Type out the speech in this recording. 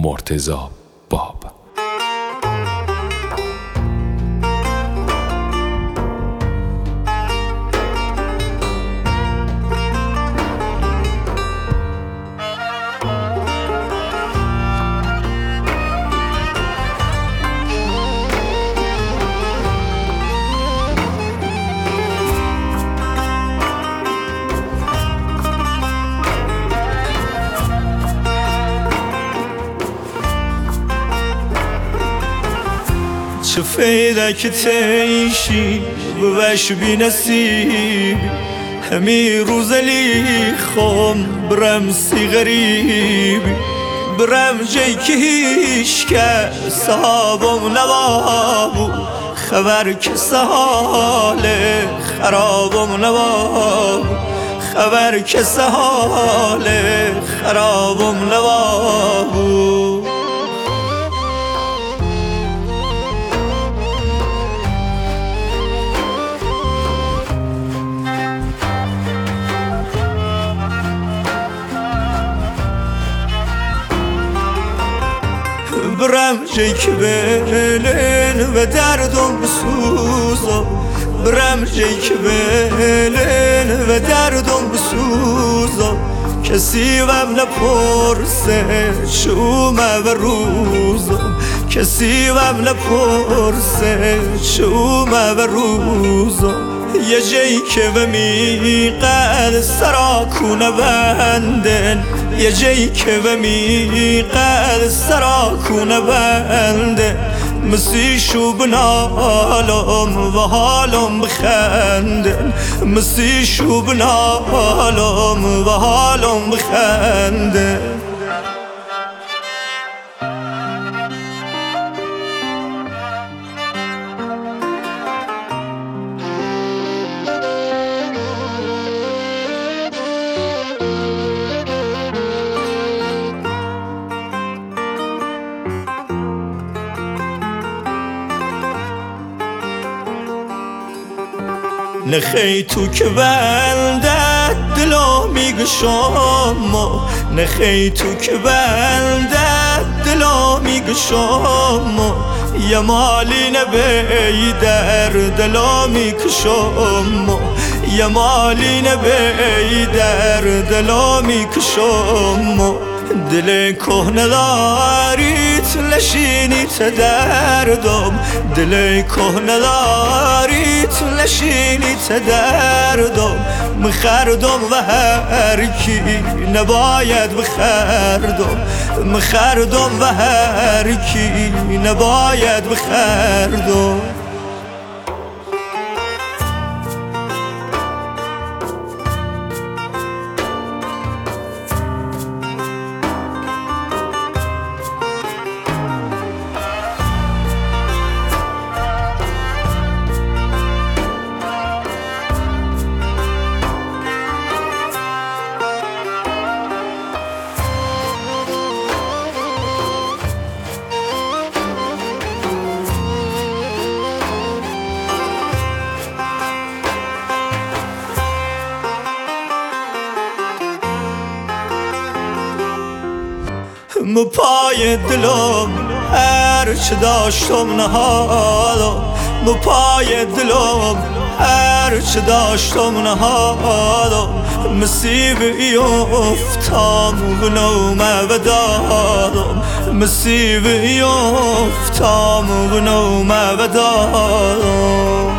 مرتضی باب. چه فایده که تعیشی بوش بی نصیب، همی روزلی خم برم سی غریب، برم جایی که هیچ کس صحابم نبابو، خبر کس حال خرابم نبابو، خبر کس حال خرابم نبابو. برم جایی که بلن و دردم بسوزم، برم جایی که بلن و دردم بسوزم، کسی وم نپرسه شومه و روزم، کسی وم نپرسه شومه و روزم. یه جایی که به میقد سرا کونه بندن، یه جایی که به میقد سرا کونه بندن، مسیشو بنالم و حالم بخندن، مسیشو بنالم و حالم بخندن. نخی تو که بلدت دلا میگشم، نخی تو که بلدت دلا میگشم، یه مالی نبی در دلا میکشم، یه مالی نبی در دلا میکشم. دل کهنه داریت لشینیت دردم، دل کهنه داریت لشینیت دردم، مخردم و هر کی نباید بخردم، مخردم و هر کی نباید بخردم. پای دلم هر چه داشتم نهادم، پای دلم هر چه داشتم نهادم، مسیب افتام و نومه و دادم، مسیب افتام و نومه و دادم.